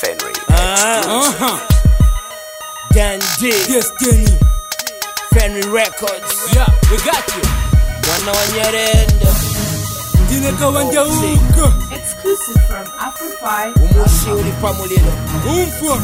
Fenry. Dandy, Destiny, Fenry Records. Yeah, we got you. Wana wanyarenda Dineka wanjauka. Exclusive from Afro5. umushi uli pamulilo Umfwa.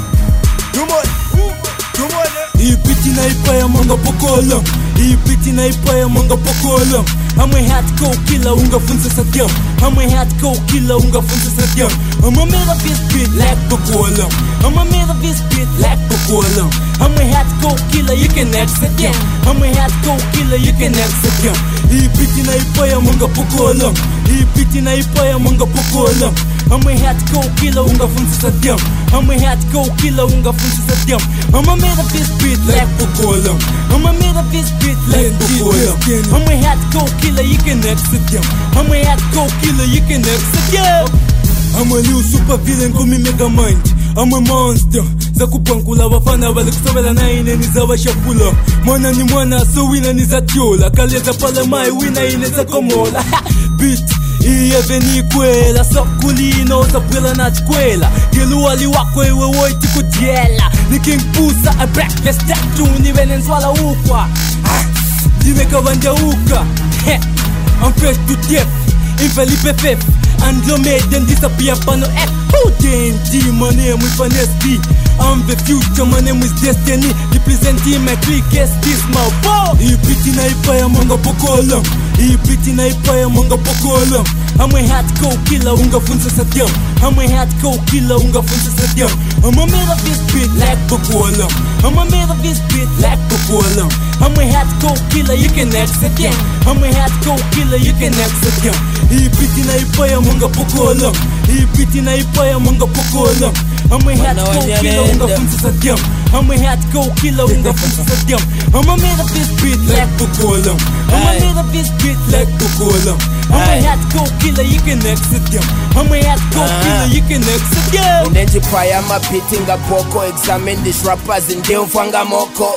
tumone Ipiti na ipaya manga pokola. Ipiti na ipaya manga pokola. I'm a hardcore killer, ungafunza satyam. I'm a hardcore killer, ungafunza satyam. I'm a made of this beat like pokola. I'm a made of this beat like pokola. I'm a hardcore killer, you can accept satyam. I'm a hardcore killer, you can accept satyam. Ipiti na ipaya manga pokola. Ipiti na ipaya manga pokola. I'm a hardcore killer, ungafunza satyam. I'm a hardcore killer, ungafunza satyam. I'm a made of this beat like pokola. I'm a made of this beat like pokola. I'm a hardcore killer, you can accept them. I'm a hardcore killer, you can accept them. I'm a new super villain, call me Mega Mind. I'm a monster. Zakupankula wafana wale kusabela na ine niza washapula. Mwana ni mwana so wina niza tiola. Kaleza pala mai wina ineza komola. Beat iye veni kwela. Sokulino zapwela na chikwela. Gilu ali wako iwe woiti kudiela. Ni King Pusa a breakfast tattoo. Ni Venezuela ukwa Dineka wanjauka. I'm fresh to death. In Felipe Fef Andromeda and disappear pano F. Who D&D, my name is Vanessa. I'm the future, my name is Destiny. Representing my clique, yes, this my boy. Ipiti na ipaya manga pokola. Ipiti na ipaya manga pokola. I'm a hardcore killer, ungafunza satyam. I'm a hardcore killer, ungafunza satyam. I'm a made of this beat like pokola. I'm a made of this beat like pokola. I'm a hardcore killer, you can accept him. I'm a hardcore killer, you can accept him. Ipiti na ipaya manga pokola. Ipiti na ipaya manga pokola. I'm a hardcore killer, ungafunza satyam. I'm a hardcore killer, ungafunza satyam. I'm a made of this beat like pokola. I'm a made of this beat like pokola. I'm a hardcore killer, you can accept him. I'm a hardcore killer, you can accept him. Unenji paya mapitinga poko. Examine these rappers in deufanga moko.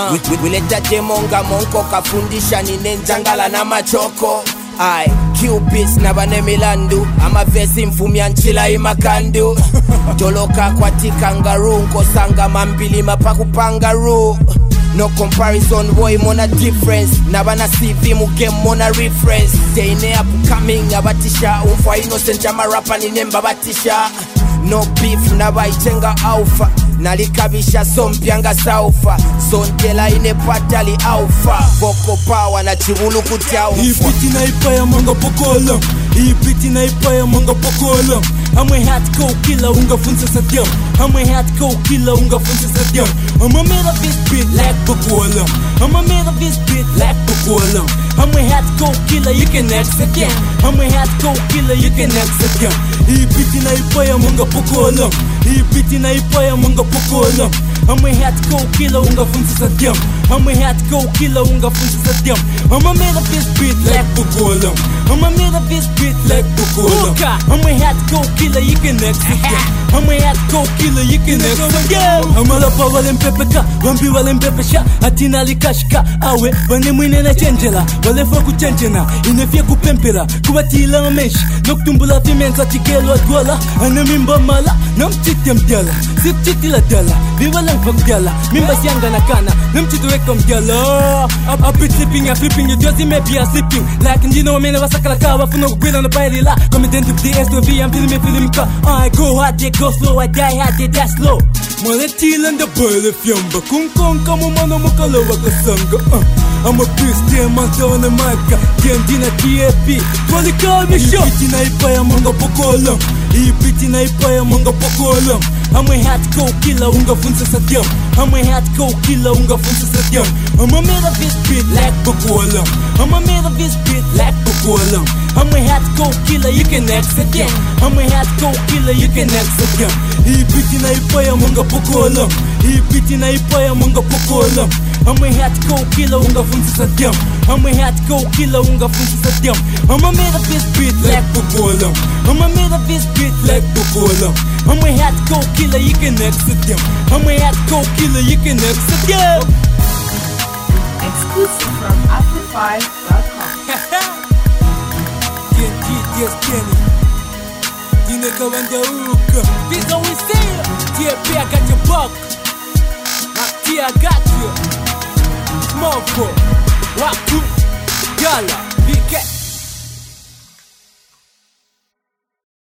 Wileta demonga monko kafundisha ninenjangala na machoko. I Cubits na bane milandu. Ama vesi mfumi anchila imakandu. Toloka kwa tikangaru. Nkosanga mambili mapaku pangaru. No comparison boy mona difference. Nabana CV muke mona reference. Teine upcoming abatisha. Umfwa innocent jama rapa ninemba batisha. No beef nabaichenga alpha. Nalikabisha sompianga saufa. Sontela ine patali alpha. Boko power na chivulu kutaufa. Ipiti na ipaya manga pokola. Ipiti na ipaya manga pokola. I'm a hardcore killer, ungafunza satyam. I'm a hardcore killer, ungafunza satyam. I'm a made of this beat like pokola. I'm a made of this beat like pokola. I'm a hardcore killer, you can accept him. I'm a hardcore killer, you can accept him. Ipiti na ipaya manga pokola. Ipiti na ipaya manga pokola. I'm a hardcore killer, ungafunza satyam. I'm a hardcore killer, ungafunza satyam. I'm a made of this beat like pokola. I'm a made of this beat like pokola. I'm a hardcore killer, you can accept him. I'm a hardcore killer, you can accept him. I'm a lapa walempepeka, wambi walempepesha. Atina likashika, awe, wane mwine na chenjela. Walefa kuchenjena, inefia kupempela. Kubatila amesh, noktumbula fimenza tikelo adwala. Anemimba mala, namchiti mdyala. Sipchiti la dala, viva lang pagdyala. Mimba siyanga na kana, namchiti weka mdyala. Apit slipping, flipping, you just maybe sleeping. Like njino wamene wasakala kawa, funo kukwila na baili la. Committing to the SOV, I'm feeling ka. I go hard, they go slow, I die hard, they die slow. Maletila and the boil fiamba, kung kamo mano mukalawa kasanga. I'm a beast, damn man, on the mic. Dina TFP, Wally call me show. Ipiti na ipaya manga pokola. Ipiti na ipaya manga pokola. I'm a hardcore killer, ungafunza satyam. I'm a hardcore killer, ungafunza satyam. I'm a made of this beat like pokola. I'm a made of this beat like pokola. I'm a hardcore killer, you can accept him. I'm a hardcore killer, you can accept him. Ipiti na ipaya manga pokola. Ipiti na ipaya manga pokola. I'm a hardcore killer, ungafunza satyam. I'm a hardcore killer, ungafunza satyam. I'm a made of this beat like pokola. I'm a made of this beat like pokola. I'm a hardcore killer, you can accept him. I'm a hardcore killer, you can accept him. Exclusive from Afro5.com. Destiny. Dineka wanjauka. This how we say it. I got you. Smoko, Waku, Gala.